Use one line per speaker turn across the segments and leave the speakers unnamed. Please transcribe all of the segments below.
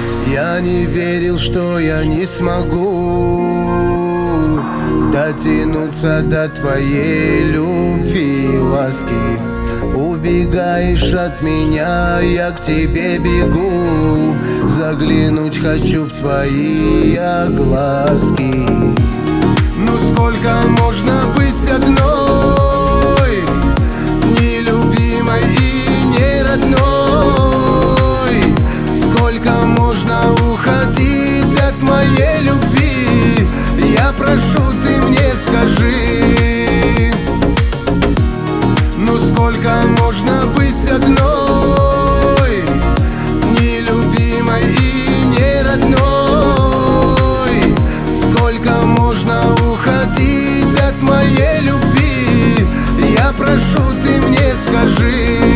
Я не верил, что я не смогу дотянуться до твоей любви и ласки. Убегаешь от меня, я к тебе бегу. Заглянуть хочу в твои глазки. Ну сколько можно быть одной, нелюбимой и не родной? Сколько можно уходить от моей любви? Я прошу, ты мне скажи. Ну сколько можно быть одной, нелюбимой и не родной? Сколько можно уходить от моей любви? Я прошу, ты мне скажи.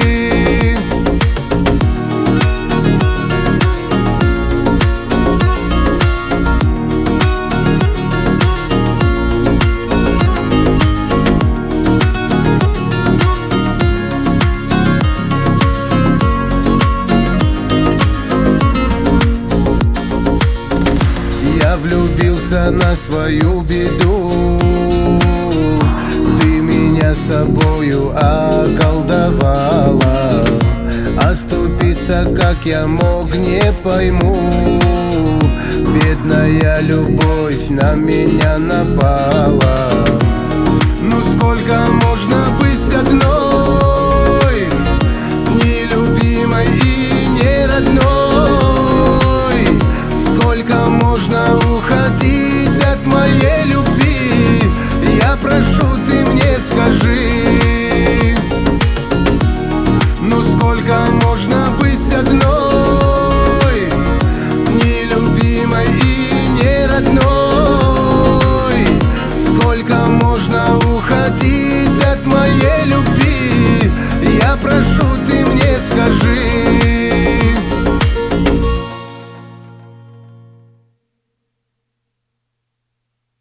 Я влюбился на свою беду, ты меня собою околдовала. Оступиться, как я мог, не пойму. Бедная любовь на меня напала. Ну сколько можно быть одной, нелюбимой и не родной? Сколько можно уходить от моей любви? Я прошу, ты мне скажи. Ну сколько можно быть одной, нелюбимой и не родной? Сколько можно уходить от моей любви? Я прошу, ты